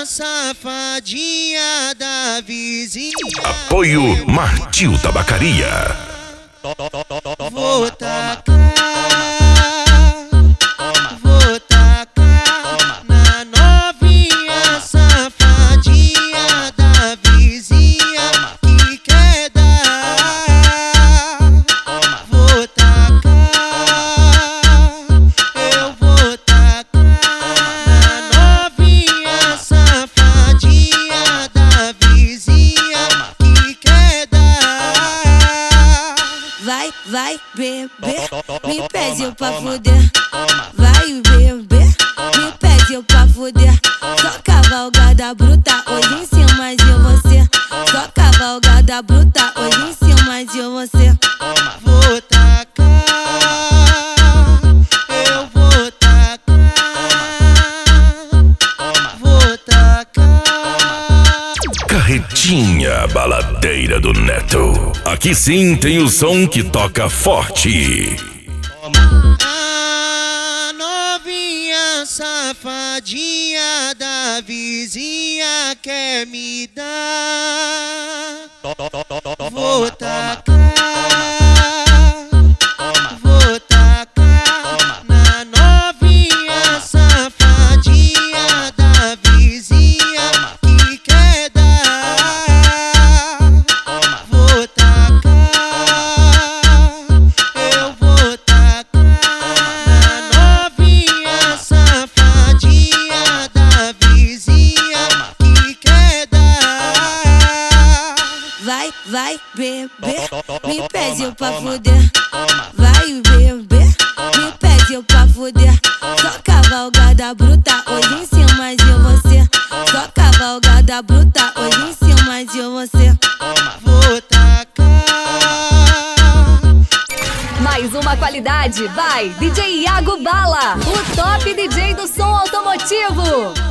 safadinha da vizinha. Apoio Martil Tabacaria. Vou tacar na novinha safadinha da vizinha que quer dar. Vou tacar, eu vou tacar na novinha safadinha da vizinha que quer dar. Vai, beber, me pede pra fuder. Vai, beber, me pede pra fuder. Só cavalgada bruta hoje em cima de você. Só cavalgada bruta hoje em cima de você. Vou tacar, eu vou tacar, vou tacar. Carretinha Baladeira do Neto. Aqui sim tem o som que toca forte. A novinha safadinha da vizinha quer me dar. Vou tacar na novinha safadinha da vizinha que quer dar. Vou tacar, eu vou tacar na novinha safadinha da vizinha que quer dar. Vai, beber, me pede pra fuder. Vai, beber, me pede pra fuder. Só cavalgada bruta hoje em cima de você. Só cavalgada bruta hoje em cima de você. Vou tacar. Mais uma qualidade, vai, DJ Iago Bala, o top DJ do som automotivo.